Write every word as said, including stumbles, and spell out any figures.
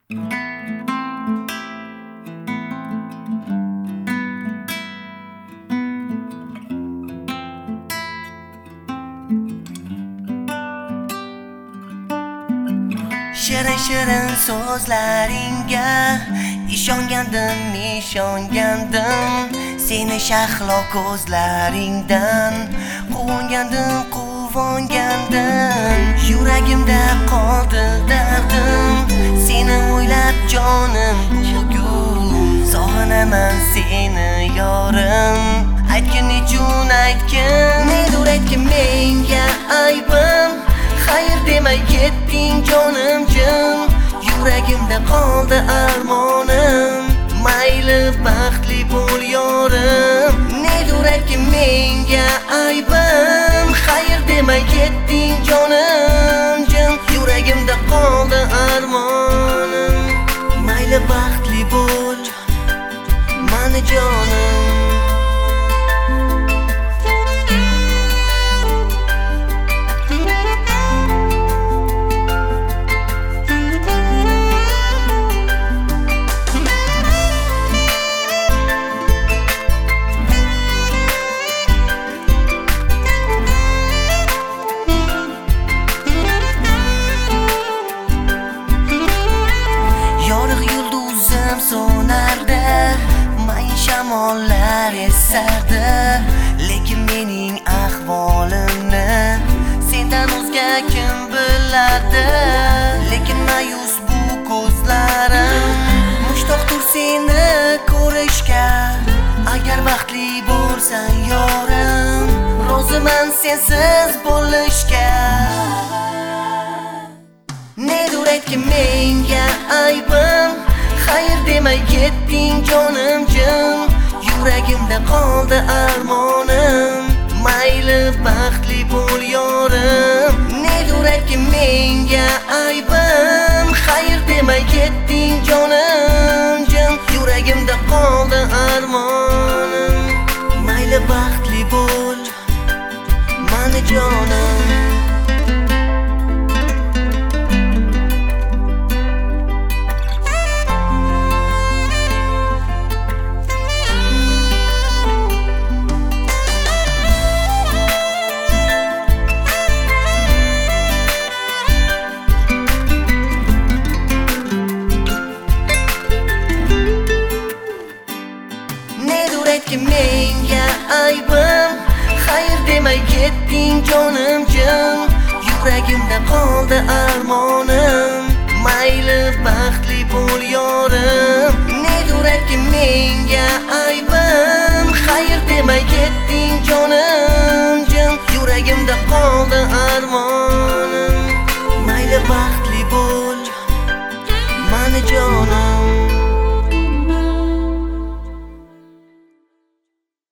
Shirin shirin so'zlaringga ishongandim, ishongandim. Seni shahlo ko'zlaringdan quvongandim, quvongandim. Yuragimda qoldi dardim, seni o'ylab jonim bugun. Sog'inaman seni yorim, aytgin nechun aytgin. Nedir aytgin menga aybim, xayr demay ketding jonimjin. Yuragimda qoldi armonim, mayli baxtli bo'l yorim. Nedir aytgin menga aybim, xayr demay ketding jonimjin. Yuragimda qoldi armonim, mayli baxtli bo'l mani jonim. Sonardi, mayin shamollar esardi, lekin mening ahvolimni sendan o'zga kim biladi. Lekin mayus bu ko'zlarim, mushtoqdir seni ko'rishga. Agar baxtli bo'lsan yorim, roziman sensiz bo'lishga. Nedir aytgin menga aybim, xayr demay ketding jonimjin. Yuragimda qoldi armonim, mayli baxtli bo'l yorim. Nedir aytgin menga aybim, xayr demay ketding jonimjin. Yuragimda qoldi armonim, mayli baxtli bo'l mani jonim. Aytgin menga aybim, xayr demay ketding jonimjin. Yuragimda qoldi armonim, mayli baxtli bo'l yorim. Nedir aytgin menga aybim, xayr demay ketding jonimjin. Yuragimda qoldi armonim, mayli baxtli bo'l mani jonim.